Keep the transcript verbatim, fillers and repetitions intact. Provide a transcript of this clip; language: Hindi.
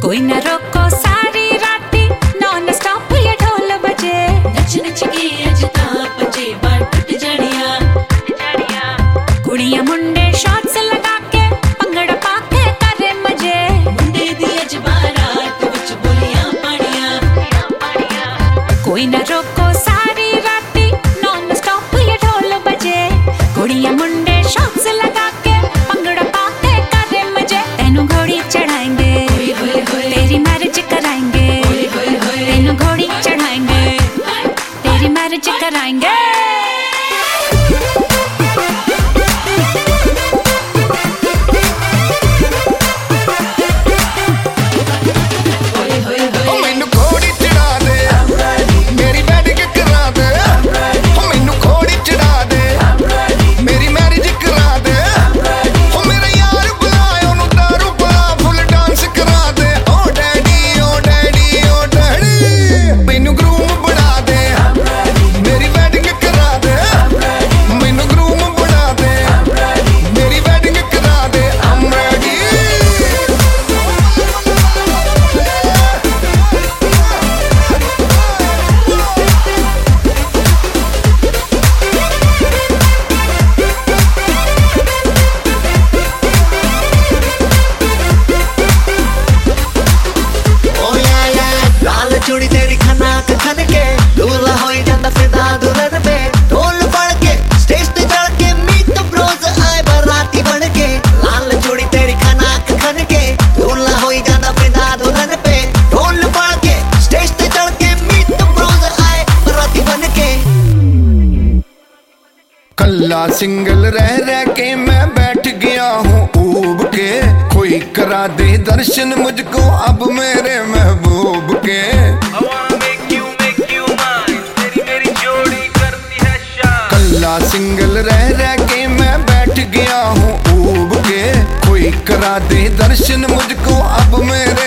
कोई न रोको सारी राती नॉन स्टॉप ये ढोल बजे नच नच के अज तां बजे बार टुट जानिया कुड़ियां मुंडे शॉट्स लगा के पंगड़ा पाके करे मजे मुंडे दी अज बारात विच बोलियां पानिया कोई न रोको सारी राती नॉन स्टॉप ये ढोल बजे कुड़ियां मुंडे शॉट्स लगा के पंगड़ा पाके करे मजे तेनू घोड़ी चढ़ाएंगे तेरी मैरिज कराएंगे तेनू घोड़ी चढ़ाएंगे तेरी मैरिज कराएंगे चूड़ी तेरी खना खन के दूल्हा होई जांदा फिदा दुल्हन पे ढोल पड़ के स्टेज ते चढ़ के मीट ब्रोज आए बराती बन के लाल चूड़ी तेरी खना खन के दूल्हा होई जांदा फिदा दुल्हन पे ढोल पड़ के स्टेज ते चढ़ के मीट ब्रोज आए बराती बन के कल्ला सिंगल रह रह के मैं बैठ गया हूँ ऊब के कोई करा दे दर्शन मुझको अब मेरे महबूब के कल्ला सिंगल रह रह के मैं बैठ गया हूँ ऊब के कोई करा दे दर्शन मुझको अब मेरे